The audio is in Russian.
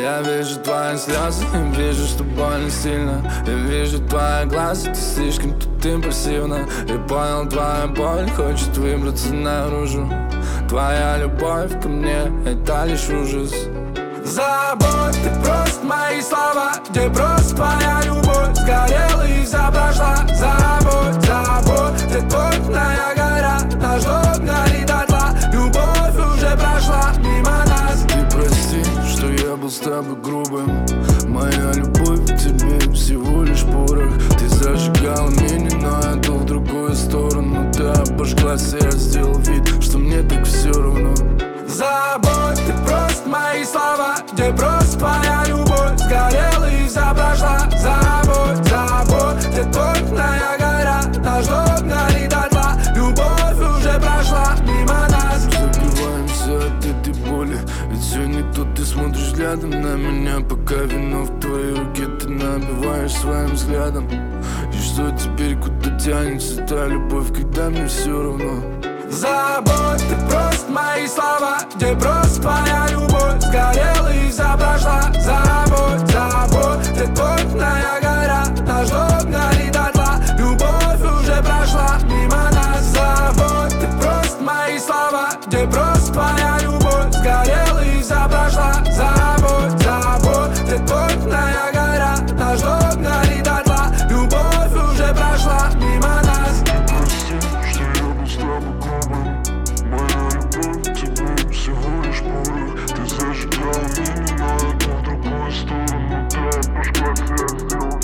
Я вижу твои слезы и вижу, что больно сильно. Я вижу твои глаза, ты слишком тут импульсивна. Я понял, твоя боль хочет выбраться наружу. Твоя любовь ко мне — это лишь ужас. Забудь, ты просто мои слова, где просто твоя любовь сгорела и вся прошла. Забудь, забудь, ты топная гора, наш дом горит дотла. Любовь уже прошла мимо нас. Ты прости, что я был с тобой грубым. Моя любовь к тебе всего лишь порох. Ты зажигала меня, но я дул в другую сторону. Ты обожглась, и я сделал вид, что мне так все равно. Забудь, ты просто мои слова, где просто твоя любовь сгорела и вся прошла. Забудь, забудь, ты топная гора, наш дом горит дотла. Любовь уже прошла мимо нас. Закрываемся от этой боли, ведь все не то. Ты смотришь взглядом на меня, пока вино в твоей руке ты набиваешь своим взглядом. И что теперь, куда тянется та любовь, когда мне все равно? Забудь, ты просто мои слова, где просто твоя любовь сгорела и вся прошла. Забудь, забудь, ты топная гора, наш дом горит дотла. Любовь уже прошла мимо нас. Забудь, ты просто мои слова, где просто твоя любовь сгорела и вся прошла. Забудь, забудь, ты топная гора, наш дом горит дотла. Любовь уже прошла мимо нас. Всего лишь порох. Ты зажигала меня, но я иду в другую сторону. Ты обожглась, я сделал